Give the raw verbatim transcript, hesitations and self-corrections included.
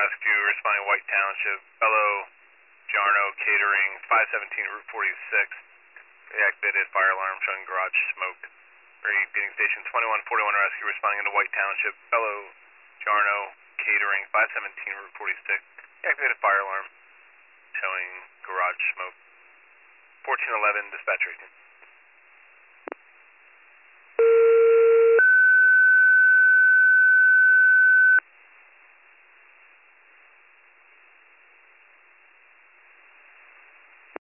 Rescue responding White Township, Bello Jarno Catering, five seventeen Route forty-six. Reactivated fire alarm showing garage smoke. Repeating station twenty-one forty-one Rescue responding into White Township, Bello Jarno Catering, five seventeen Route forty-six. Reactivated fire alarm showing garage smoke. fourteen eleven dispatch rating.